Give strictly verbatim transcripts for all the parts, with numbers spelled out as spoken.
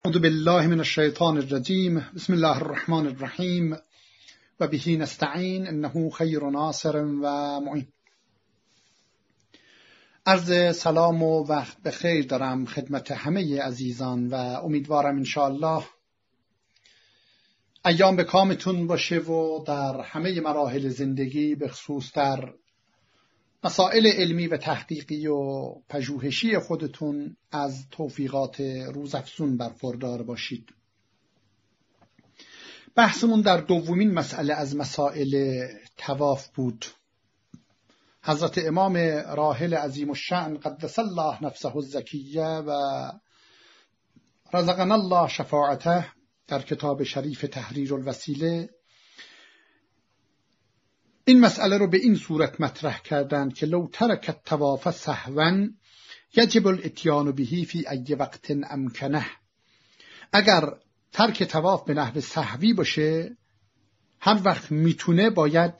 اعوذ بالله من الشیطان الرجیم. بسم الله الرحمن الرحیم و به نستعین انه خیر ناصر و معین. عرض سلام و وقت بخیر دارم خدمت همه عزیزان و امیدوارم انشاءالله ایام به کامتون باشه و در همه مراحل زندگی به خصوص در مسائل علمی و تحقیقی و پژوهشی خودتون از توفیقات روزافزون برخوردار باشید. بحثمون در دومین مسئله از مسائل طواف بود. حضرت امام راحل عظیم الشأن قدس الله نفسه الزکیه و رزقنا الله شفاعته در کتاب شریف تحریر الوسیله این مسئله رو به این صورت مطرح کردند که لو ترک الطواف سهوا یجب الاتیان به فی ای وقت امکنه. اگر ترک طواف به نحو سهوی باشه، هر وقت میتونه باید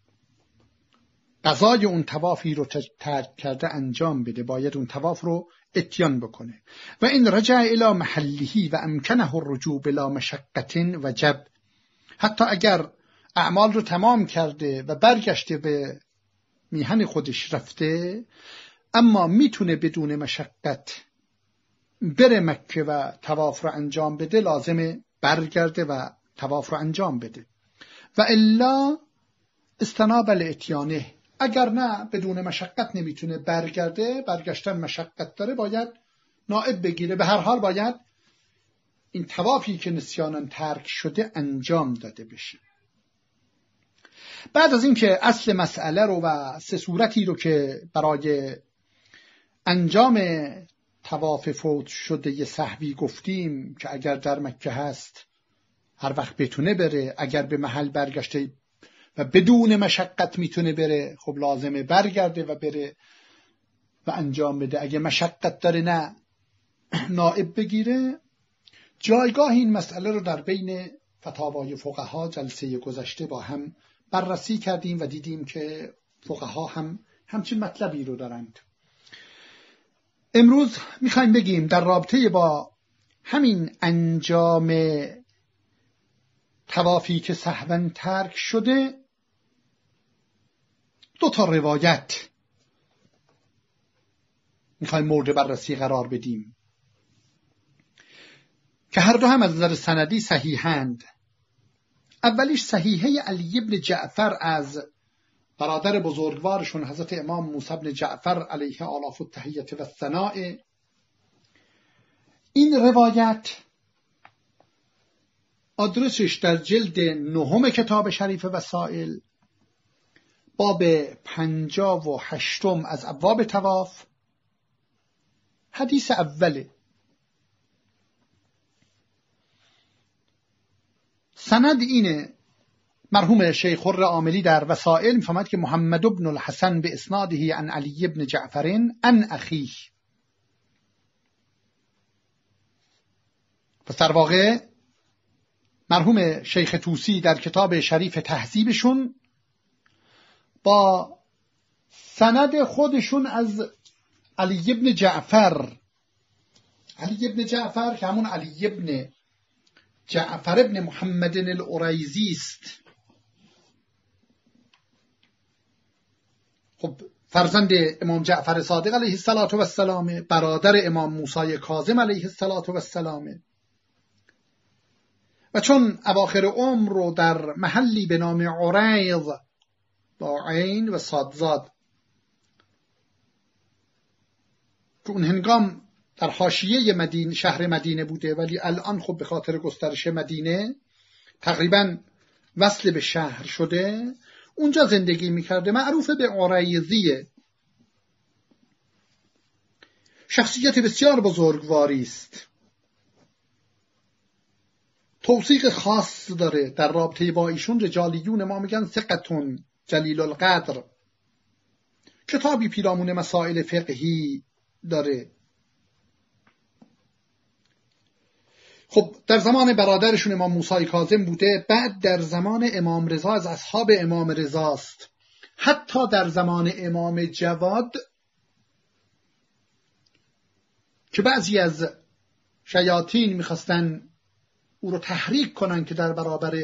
قضای اون طوافی رو ترک کرده انجام بده، باید اون طواف رو اتیان بکنه. و این رجع الی محله و امکنه الرجوع بلا مشقت وجب. حتی اگر اعمال رو تمام کرده و برگشته به میهن خودش رفته، اما میتونه بدون مشقت بره مکه و طواف رو انجام بده، لازمه برگرده و طواف رو انجام بده. و الا استناب الاتیانه. اگر نه بدون مشقت نمیتونه برگرده، برگشتن مشقت داره، باید نائب بگیره. به هر حال باید این طوافی که نسیاناً ترک شده انجام داده بشه. بعد از اینکه اصل مسئله رو و سه صورتی رو که برای انجام طواف فوت شده سهوی گفتیم که اگر در مکه هست هر وقت بتونه بره، اگر به محل برگشته و بدون مشقت میتونه بره، خب لازمه برگرده و بره و انجام بده. اگه مشقت داره نه نائب بگیره. جایگاه این مسئله رو در بین فتاوای فقها جلسه گذشته با هم بررسی کردیم و دیدیم که فقها هم همچین مطلبی رو دارند. امروز میخوایم بگیم در رابطه با همین انجام طوافی که سهوا ترک شده دو تا روایت میخوایم مورد بررسی قرار بدیم که هر دو هم از نظر سندی صحیحند. اولیش صحیحه علی بن جعفر از برادر بزرگوارشون حضرت امام موسی بن جعفر علیه آلاف التحیة و الثناء. این روایت آدرسش در جلد نهم کتاب شریف وسائل، باب پنجاه و هشتم از ابواب طواف، حدیث اوله. سند اینه: مرحوم شیخ خر عاملی در وسائل می‌فرماید که محمد بن الحسن به اسناده عن علی بن جعفر عن اخیه. پس در واقع مرحوم شیخ طوسی در کتاب شریف تهذیبشون با سند خودشون از علی بن جعفر، علی بن جعفر که همون علی بن جعفر ابن محمد العریضی است، خب فرزند امام جعفر صادق علیه السلام، برادر امام موسی کاظم علیه السلام، و چون اواخر عمر رو در محلی به نام عریض با عین و صادزاد که اون هنگام در حاشیه مدینه شهر مدینه بوده، ولی الان خب به خاطر گسترش مدینه تقریبا وصل به شهر شده، اونجا زندگی میکرده. معروف به عریضیه. شخصیت بسیار بزرگواری است. توثیق خاص داره در رابطه با ایشون. رجالیون ما میگن ثقتون جلیل القدر. کتابی پیرامون مسائل فقهی داره. خب در زمان برادرشون امام موسی کاظم بوده، بعد در زمان امام رضا از اصحاب امام رضا است. حتی در زمان امام جواد که بعضی از شیاطین میخواستن او رو تحریک کنن که در برابر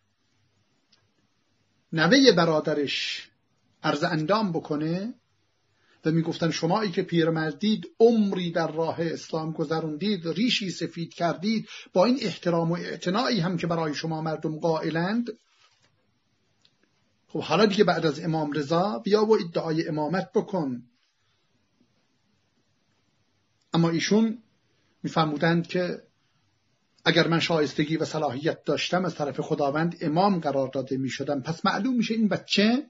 نوه برادرش عرض اندام بکنه و میگفتن شمایی که پیرمردید، عمری در راه اسلام گذروندید، ریشی سفید کردید، با این احترام و اعتنایی هم که برای شما مردم قائلند، خب حالا دیگه بعد از امام رضا بیا و ادعای امامت بکن. اما ایشون میفرمودند که اگر من شایستگی و صلاحیت داشتم از طرف خداوند امام قرار داده میشدم. پس معلوم میشه این بچه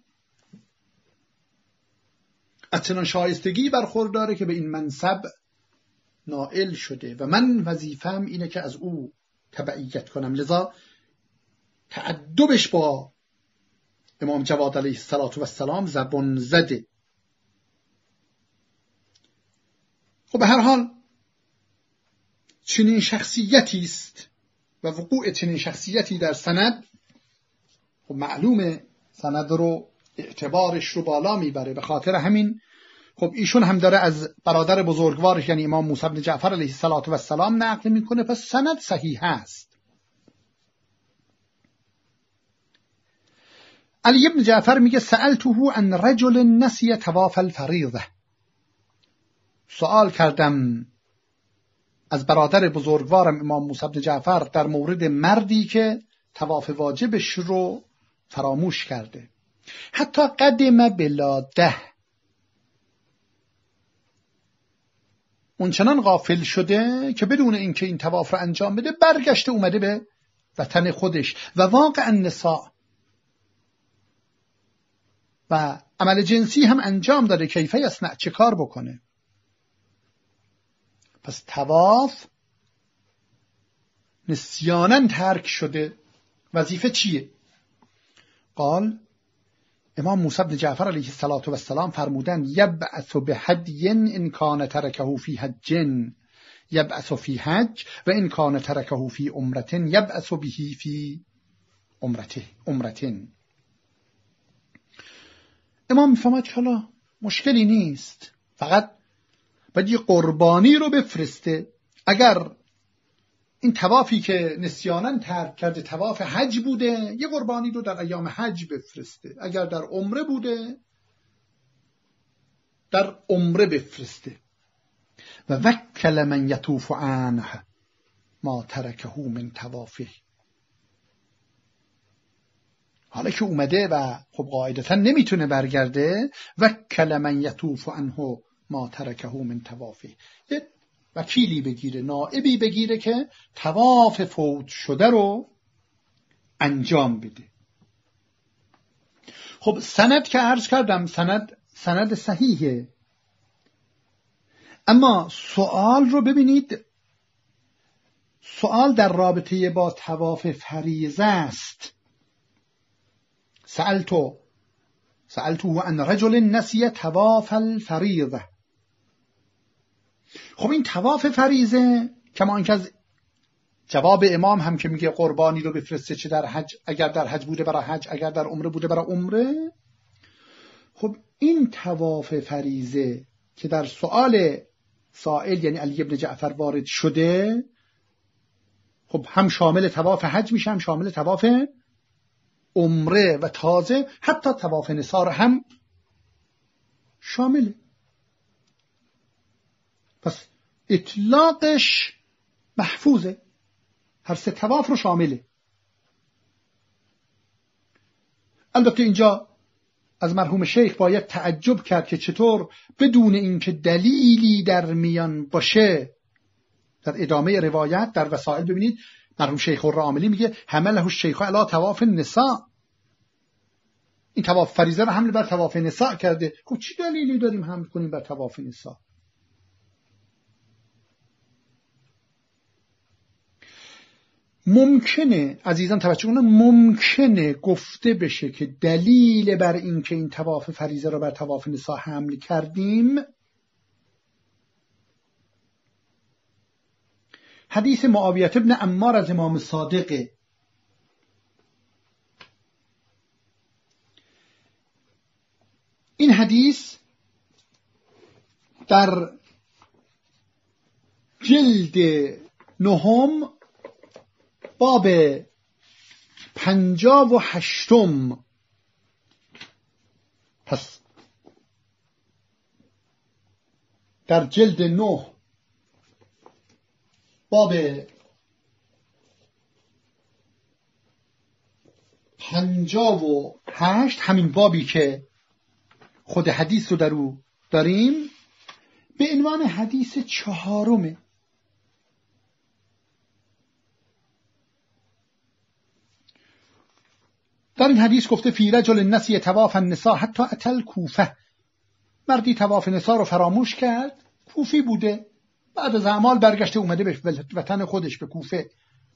از چنان شایستگی برخورداره که به این منصب نائل شده و من وظیفه‌ام اینه که از او تبعیت کنم. لذا تعدبش با امام جواد علیه السلام زبان زده. خب به هر حال چنین شخصیتی است و وقوع چنین شخصیتی در سند، خب معلومه سند رو اعتبارش رو بالا میبره. به خاطر همین خب ایشون هم داره از برادر بزرگوارش یعنی امام موسی بن جعفر علیه السلام نقل میکنه، پس سند صحیح است. علی بن جعفر میگه سألته عن رجل نسی طواف الفریضه، سوال کردم از برادر بزرگوارم امام موسی بن جعفر در مورد مردی که طواف واجبش رو فراموش کرده. حتی قدم بلاده، اون چنان غافل شده که بدون اینکه این طواف رو انجام بده برگشته اومده به وطن خودش و واقعا نساء و عمل جنسی هم انجام داده. کیفه یصنع، چه کار بکنه؟ پس طواف نسیاناً ترک شده. وظیفه چیه؟ قال امام موسی بن جعفر علیه السلام فرمودند یبعث بهدی ان کان ترکه فی حج یبعث فی حج و ان کان ترکه فی عمره یبعث به فی عمرته عمرتين. امام میفهمد که حالا مشکلی نیست، فقط باید یه قربانی رو بفرسته. اگر این طوافی که نسیاناً ترک کرده طواف حج بوده، یه قربانی رو در ایام حج بفرسته. اگر در عمره بوده در عمره بفرسته. و وکل من یطوف عنه ما ترکه من طوافه. حالا که اومده و خب قاعدتا نمیتونه برگرده، وکل من یطوف عنه ما ترکه من طوافه، یه وکیلی بگیره، نائبی بگیره که طواف فوت شده رو انجام بده. خب سند که عرض کردم سند سند صحیحه، اما سوال رو ببینید، سوال در رابطه با طواف فریضه است. سألتو سألتو عن رجل نسی طواف الفریضه. خب این طواف فریضه کما اینکه از جواب امام هم که میگه قربانی رو بفرسته، چه در حج، اگر در حج بوده برای حج، اگر در عمره بوده برای عمره. خب این طواف فریضه که در سؤال سائل یعنی علی بن جعفر وارد شده، خب هم شامل طواف حج میشه، هم شامل طواف عمره و تازه حتی طواف نثار هم شامله. پس اطلاقش محفوظه، هر سه طواف رو شامله. البته اینجا از مرحوم شیخ باید تعجب کرد که چطور بدون اینکه دلیلی در میان باشه، در ادامه روایت در وسائل ببینید مرحوم شیخ الراملی میگه حمله الشیخ علی طواف النساء، این طواف فریضه رو حمل بر طواف نساء کرده. خب چی دلیلی داریم حمل کنیم بر طواف نساء؟ ممکنه عزیزان توجه کنید، ممکنه گفته بشه که دلیل بر این که این طواف فریضه رو بر طواف نساء حمل کردیم حدیث معاویه ابن عمار از امام صادق. این حدیث در جلد نهم باب پنجاه و هشتم. پس در جلد نه باب پنجاه و هشت، همین بابی که خود حدیث رو در او داریم، به عنوان حدیث چهارمه. در این حدیث گفته فی رجل نسی طواف النساء حتی اتل کوفه. مردی طواف نساء رو فراموش کرد، کوفی بوده، بعد از اعمال برگشته اومده به وطن خودش، به کوفه.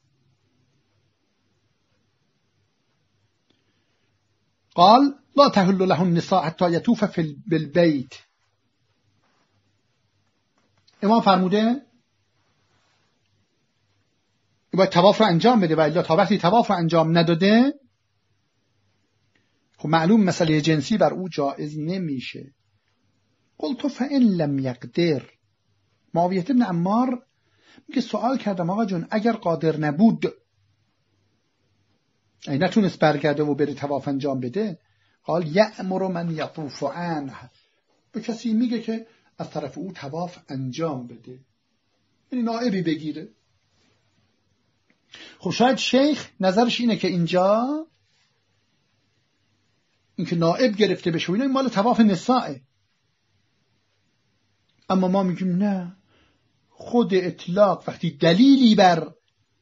قال لا تحل له النساء حتی یطوف فی بالبیت. امام فرموده باید طواف رو انجام بده و الا تا وقتی طواف رو انجام نداده خب معلوم مسئله جنسی بر او جائز نمیشه. قلت فإن لم یقدر. معاویه بن عمار میگه سوال کردم آقا جون اگر قادر نبود، ای نتونست برگرده و بره طواف انجام بده، قال یأمر من یطوف عنه. به کسی میگه که از طرف او طواف انجام بده، یعنی نائبی بگیره. خب شاید شیخ نظرش اینه که اینجا اینکه نائب گرفته بشه اینا این مال طواف نسائه، اما ما میگیم نه، خود اطلاق وقتی دلیلی بر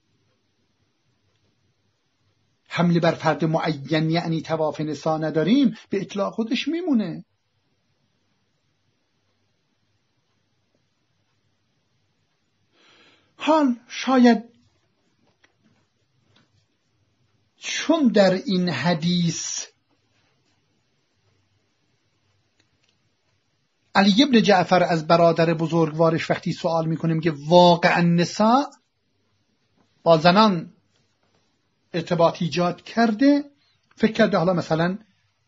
حمله بر فرد معین یعنی طواف نساء نداریم، به اطلاق خودش میمونه. حال شاید چون در این حدیث علی ابن جعفر از برادر بزرگوارش وقتی سوال میکنه میگه واقعا نساء با زنان ارتباط ایجاد کرده، فکر کرده حالا مثلا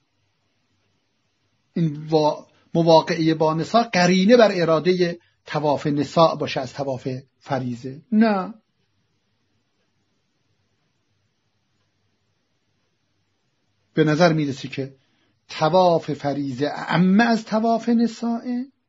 این مواقعه با نساء قرینه بر اراده طواف نساء باشه از طواف فریضه. نه، به نظر میرسه که طواف فریضه اعم از طواف نساء.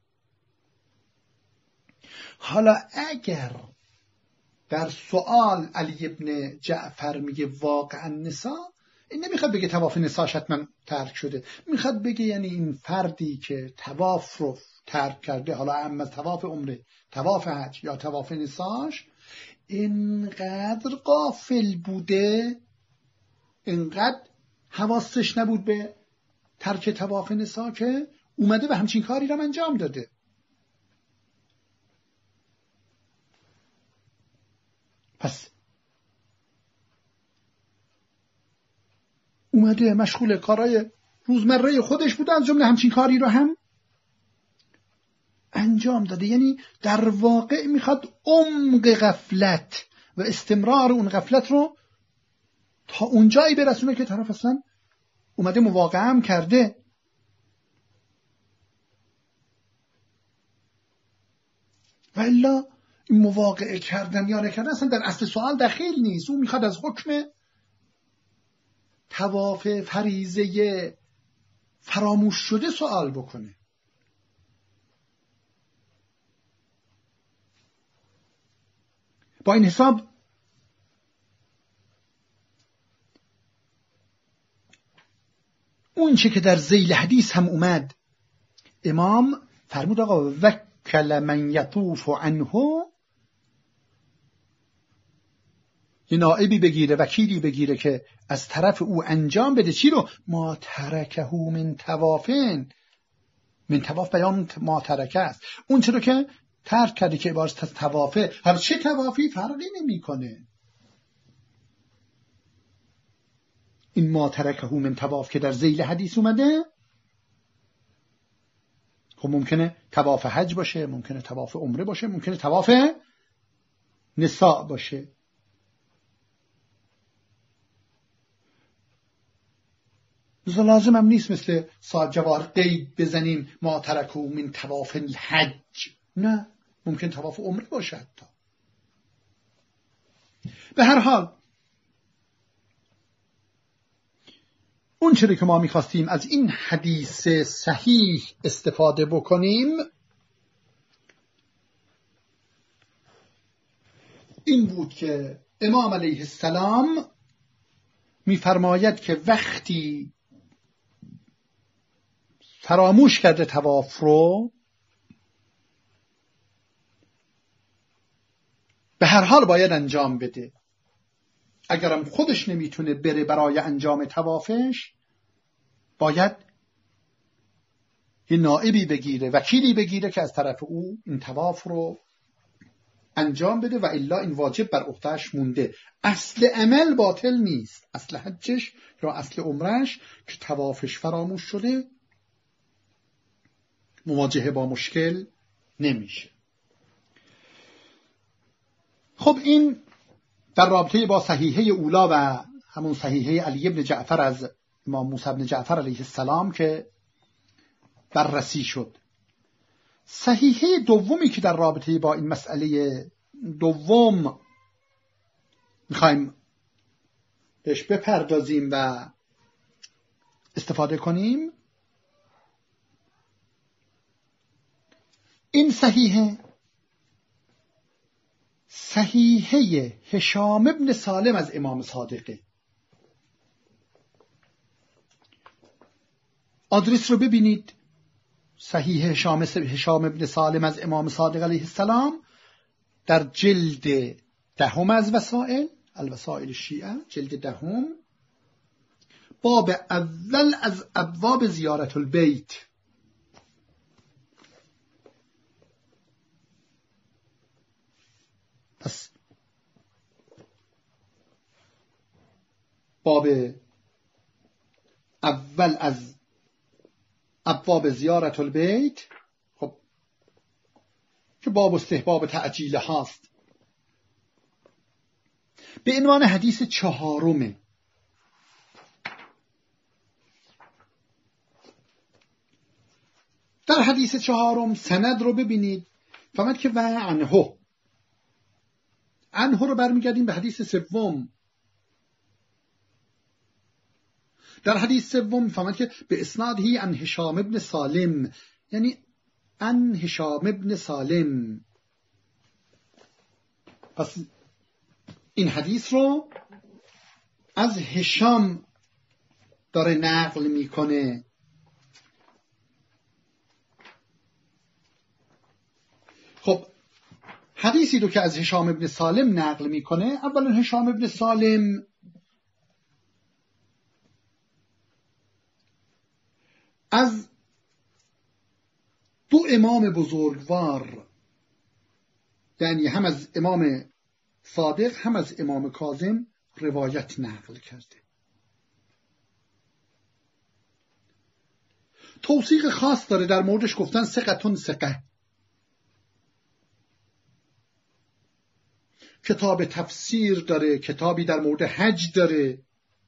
حالا اگر در سوال علی ابن جعفر میگه واقعا نساء، این نمیخواد بگه طواف نساء حتما ترک شده، میخواد بگه یعنی این فردی که طواف رو ترک کرده، حالا اعم از طواف عمره، طواف حج یا طواف نساش، اینقدر غافل بوده، اینقدر حواسش نبود به ترک طواف نساء که اومده و همچین کاری را انجام داده. پس اومده مشغول کارهای روزمره خودش بوده، از جمله همچین کاری رو هم انجام داده. یعنی در واقع میخواد عمق غفلت و استمرار اون غفلت رو تا اونجایی برسونه که طرف اصلا اومده مواقعه هم کرده. و الا این مواقعه کردن یا نکردن اصلا در اصل سوال دخیل نیست. او میخواد از حکم طواف فریضه فراموش شده سوال بکنه. با این حساب اون چه که در ذیل حدیث هم اومد، امام فرمود آقا وکل من یطوف عنه، یه نائبی بگیره، وکیلی بگیره که از طرف او انجام بده. چی رو؟ ما ترکه من توافین. من تواف بیان ما ترکه است، اون چرا که ترک کرده که عبارت از توافه، هر چه توافی فرقی نمی کنه. این ما ترکه من تواف که در ذیل حدیث اومده، خب ممکنه تواف حج باشه، ممکنه تواف عمره باشه، ممکنه تواف نساء باشه. لازم هم نیست مثل صاحب جواهر قید بزنیم ما ترکه من تواف الحج. نه، ممکن تواف عمره باشه حتی. به هر حال اون چیزی که ما میخواستیم از این حدیث صحیح استفاده بکنیم این بود که امام علیه السلام میفرماید که وقتی فراموش کرده طواف رو به هر حال باید انجام بده. اگرم خودش نمیتونه بره برای انجام طوافش باید یه نائبی بگیره، وکیلی بگیره که از طرف او این طواف رو انجام بده و الا این واجب بر عهده‌اش مونده. اصل عمل باطل نیست، اصل حجش یا اصل عمرش که طوافش فراموش شده مواجهه با مشکل نمیشه. خب این در رابطه با صحیحه اولا و همون صحیحه علی بن جعفر از امام موسی بن جعفر علیه السلام که بررسی شد. صحیحه دومی که در رابطه با این مسئله دوم میخوایم بهش بپردازیم و استفاده کنیم، این صحیحه صحیحه هشام ابن سالم از امام صادقه. آدرس رو ببینید، صحیح هشام هشام ابن سالم از امام صادق علیه السلام در جلد دهم از وسائل الوسائل الشیعه، جلد دهم، باب اول از ابواب زیارت البیت. پس باب اول از ابواب زیارت البیت، خب که باب استحباب تعجیل هاست، به عنوان حدیث چهارمه. در حدیث چهارم سند رو ببینید، فهمد که و عنه عنه رو برمیگردیم به حدیث سوم. در حدیث سوم فهمد که به اسنادهی عن هشام ابن سالم، یعنی عن هشام ابن سالم. پس این حدیث رو از هشام داره نقل میکنه. خب حدیثی رو که از هشام ابن سالم نقل میکنه، اولا هشام ابن سالم از دو امام بزرگوار، یعنی هم از امام صادق هم از امام کاظم روایت نقل کرده. توثیق خاص داره، در موردش گفتن ثقتون ثقه. کتاب تفسیر داره، کتابی در مورد حج داره.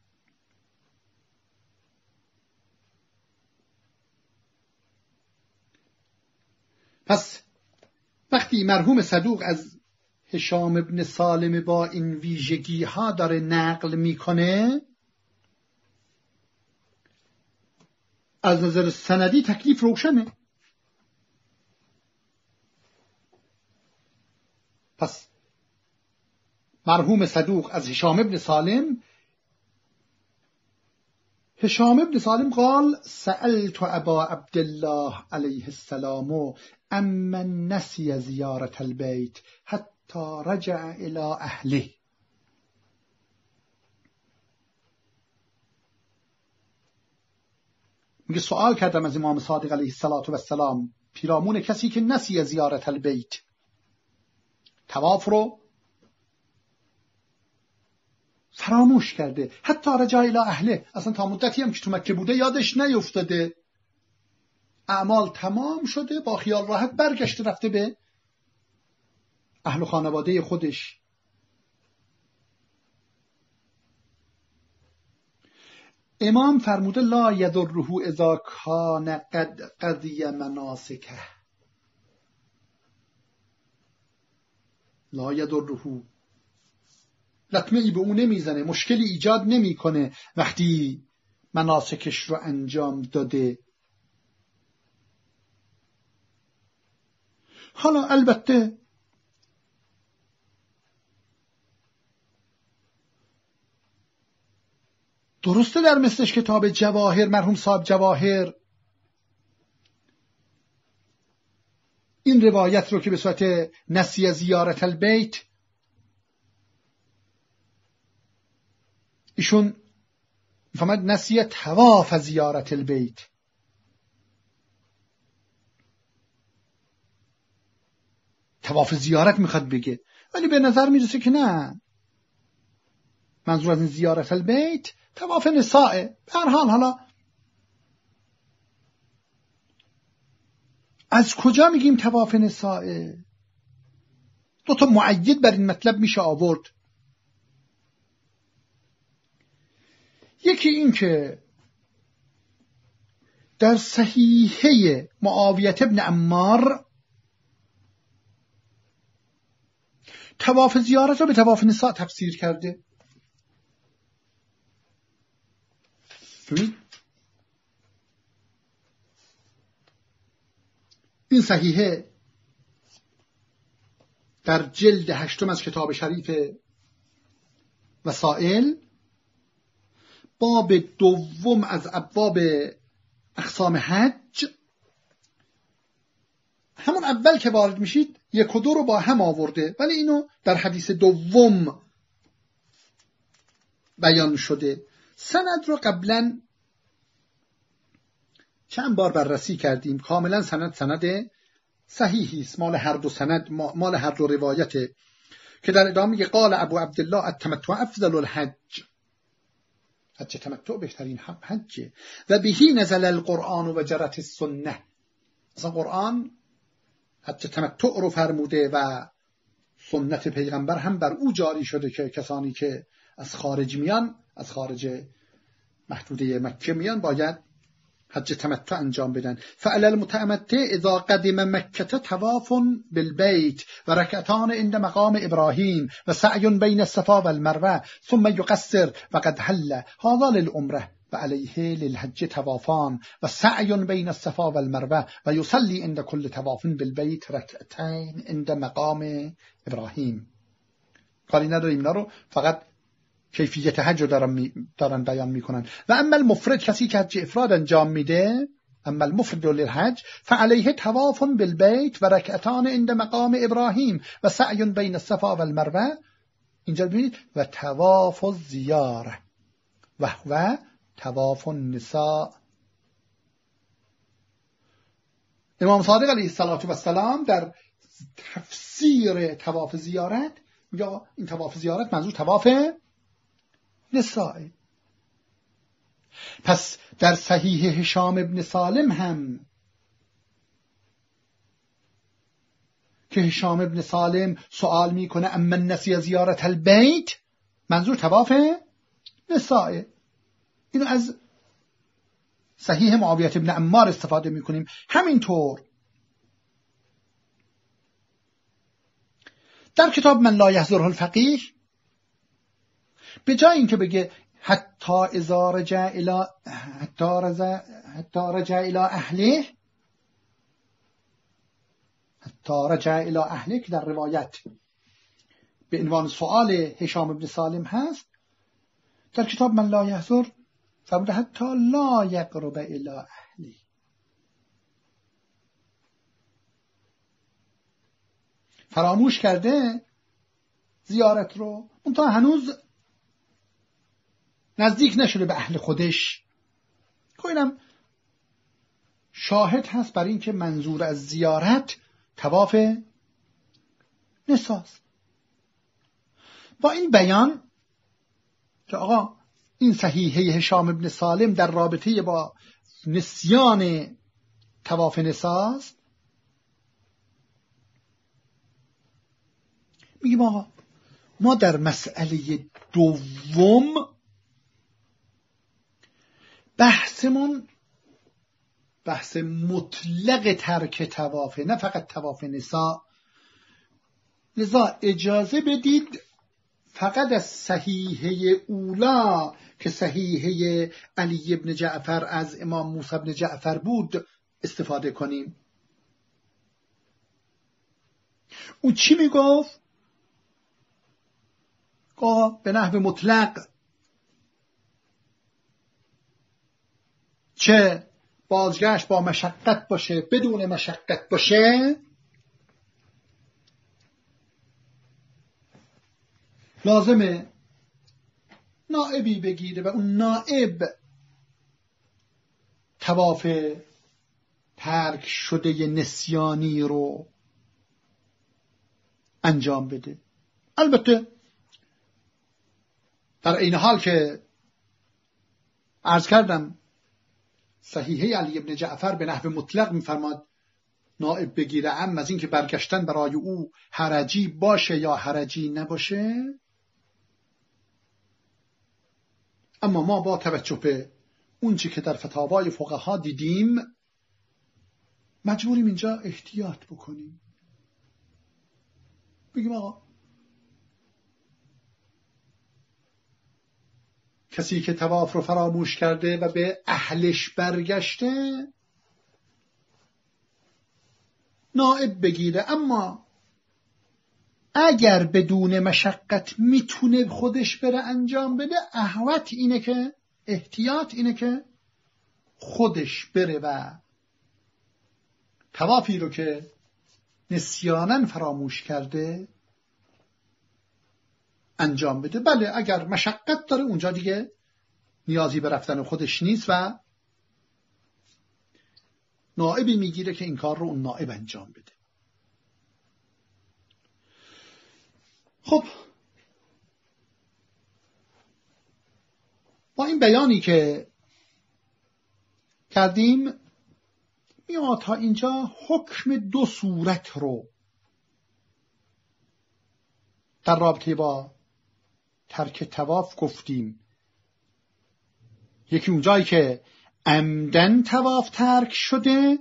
پس وقتی مرحوم صدوق از هشام ابن سالم با این ویژگی ها داره نقل میکنه، از نظر سندی تکلیف روشنه. پس مرحوم صدوق از هشام ابن سالم، هشام ابن سالم قال سألت ابا عبدالله علیه السلام اما نسی زیارت البیت حتی رجع الى اهله. میگه سوال کردم از امام صادق علیه السلام پیرامون کسی که نسی زیارت البیت، طواف رو فراموش کرده، حتی رجع الی اهله، اصلا تا مدتی هم که تو مکه بوده یادش نیفتاده، اعمال تمام شده، با خیال راحت برگشته رفته به اهل و خانواده خودش. امام فرموده لا یضره اذا کان قد قضی مناسکه، لا یضره لطمه ای به اون نمیزنه، مشکلی ایجاد نمیکنه وقتی مناسکش رو انجام داده. حالا البته درسته در مثلش کتاب جواهر، مرحوم صاحب جواهر این روایت رو که به صورت نسی زیارت البیت ایشون فهمد نسی طواف زیارت البیت، طواف زیارت میخواد بگه، ولی به نظر میرسه که نه، منظور از این زیارت البیت طواف نسائه. به هر حال حالا از کجا میگیم طواف نسائه؟ دو تا مؤید بر این مطلب میشه آورد. یکی این که در صحیحه معاویه ابن عمار طواف زیارت رو به طواف نساء تفسیر کرده. این صحیحه در جلد هشتم از کتاب شریف وسائل باب دوم از ابواب اقسام حج، همون اول که وارد میشید یک و دو رو با هم آورده، ولی اینو در حدیث دوم بیان شده. سند رو قبلا چند بار بررسی کردیم، کاملا سند سند صحیحی است، مال هر دو سند، مال هر دو روایته، که در ادامه میگه قال ابو عبدالله التمتع افضل الحج، حج تمتع بهترین حجه، و بهی نزل القرآن و جرت السنه. اصلا قرآن حج تمتع رو فرموده و سنت پیغمبر هم بر او جاری شده که کسانی که از خارج میان، از خارج محدوده مکه میان، باید حج تمتع انجام بدن. فعلى المتمتع اذا قدم مکه طواف بالبیت و رکعتان عند مقام ابراهیم و سعی بین الصفا والمروه ثم یقصر وقد حل هذا للعمره و علیه للحج طوافان و سعی بین الصفا والمروه و یصلی عند كل طواف بالبیت رکعتین عند مقام ابراهیم. کاری نداریم، اینا رو فقط کیفیت حج رو دارن, می دارن بیان میکنن. و اما المفرد، کسی که حج افراد انجام میده، اما المفرد للحج فعلیه طواف بالبیت و رکعتان عند مقام ابراهیم و سعی بین الصفا والمروه. اینجا ببینید و طواف الزیاره و هو طواف النساء. امام صادق علیه السلام در تفسیر طواف زیارت میگه این طواف زیارت منظور طواف نساء. پس در صحیح هشام ابن سالم هم که هشام ابن سالم سوال میکنه اما نسی زیارت البیت، منظور طواف نساء. اینو از صحیح معاویه ابن عمار استفاده میکنیم. همینطور در کتاب من لا یحضره الفقیه به جای اینکه بگه حتی اذا رجع الى حتی رجع حتی رجع الى اهله، حتی رجع الى اهله که در روایت به عنوان سؤال هشام ابن سالم هست، در کتاب من لا یحضر فرموده حتی لا یقرب الى اهله. فراموش کرده زیارت رو، اون تا هنوز نزدیک نشده به اهل خودش. که اینم شاهد هست بر این که منظور از زیارت طواف نساست. با این بیان که آقا این صحیحه هشام ابن سالم در رابطه با نسیان طواف نساست، میگیم آقا ما در مسئله دوم بحثمون بحث مطلق ترک طوافه، نه فقط طواف نساء. لذا اجازه بدید فقط از صحیحه اولا که صحیحه علی ابن جعفر از امام موسی ابن جعفر بود استفاده کنیم. او چی میگفت؟ به نحو مطلق چه بازگشت با مشقت باشه بدون مشقت باشه، لازمه نائبی بگیره و اون نائب طواف ترک شده نسیانی رو انجام بده. البته در این حال که عرض کردم صحیحه علی ابن جعفر به نحو مطلق می‌فرماد نائب بگیره، اما از این که برگشتن برای او حرجی باشه یا حرجی نباشه. اما ما با توجه به اون چی که در فتاوای فقها دیدیم مجبوریم اینجا احتیاط بکنیم، بگیم آقا کسی که طواف رو فراموش کرده و به اهلش برگشته نائب بگیره، اما اگر بدون مشقت میتونه خودش بره انجام بده، احوط اینه که احتیاط اینه که خودش بره و طوافی رو که نسیاناً فراموش کرده انجام بده. بله اگر مشقت داره اونجا دیگه نیازی به رفتن خودش نیست و نائبی میگیره که این کار رو اون نائب انجام بده. خب با این بیانی که کردیم میاد تا اینجا حکم دو صورت رو در رابطه با ترک طواف گفتیم. یکی اونجایی که عمدن طواف ترک شده،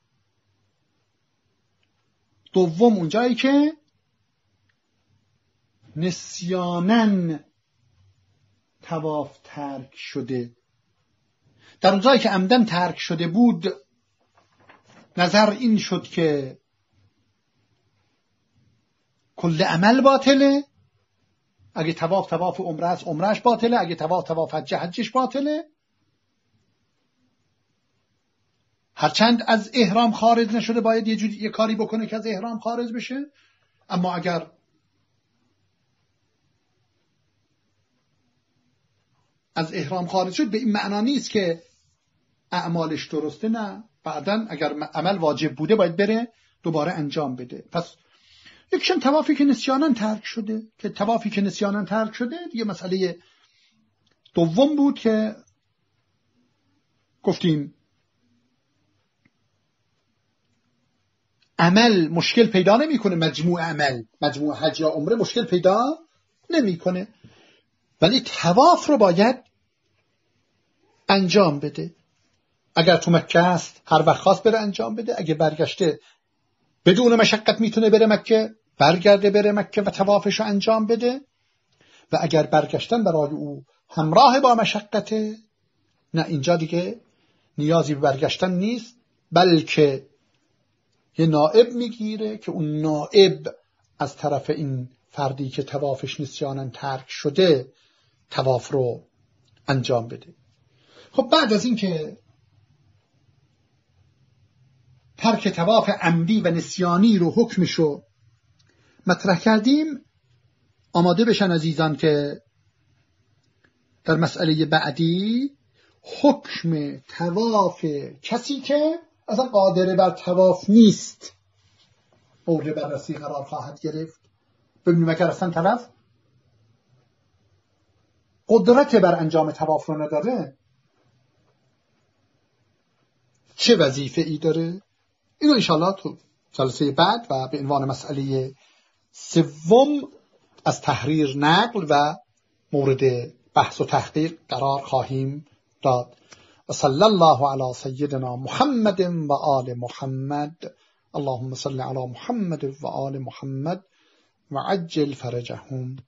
دوم اونجایی که نسیانن طواف ترک شده. در اونجایی که عمدن ترک شده بود نظر این شد که کل عمل باطله، اگه طواف طواف عمره است عمرهش باطله، اگه طواف طواف حج حجش باطله، هرچند از احرام خارج نشده باید یه جوری یه کاری بکنه که از احرام خارج بشه. اما اگر از احرام خارج شد به این معنا نیست که اعمالش درسته، نه، بعدن اگر عمل واجب بوده باید بره دوباره انجام بده. پس یکشن طوافی که نسیاناً ترک شده، که طوافی که نسیاناً ترک شده دیگه مسئله دوم بود که گفتیم عمل مشکل پیدا نمیکنه، مجموع عمل مجموع حج یا عمره مشکل پیدا نمیکنه، ولی طواف رو باید انجام بده. اگر تو مکه است هر وقت خواست بره انجام بده، اگه برگشته بدون مشقت میتونه بره مکه، برگرده بره مکه و طوافش رو انجام بده. و اگر برگشتن برای او همراه با مشقته، نه، اینجا دیگه نیازی به برگشتن نیست، بلکه یه نائب میگیره که اون نائب از طرف این فردی که طوافش نسیاناً ترک شده طواف رو انجام بده. خب بعد از این که ترک طواف عمدی و نسیانی رو حکمشو مطرح کردیم، آماده بشن عزیزان که در مسئله بعدی حکم طواف کسی که اصلا قادر بر طواف نیست مورد بررسی قرار خواهد گرفت. ببینیم اگر اصلا طرف قدرت بر انجام طواف رو نداره چه وظیفه ای داره. اینو انشاءالله تو جلسه بعد و به عنوان مسئله سوم از تحریر نقل و مورد بحث و تحقیق قرار خواهیم داد. و صلی الله علی سیدنا محمد و آل محمد. اللهم صل علی محمد و آل محمد و عجل فرجهم.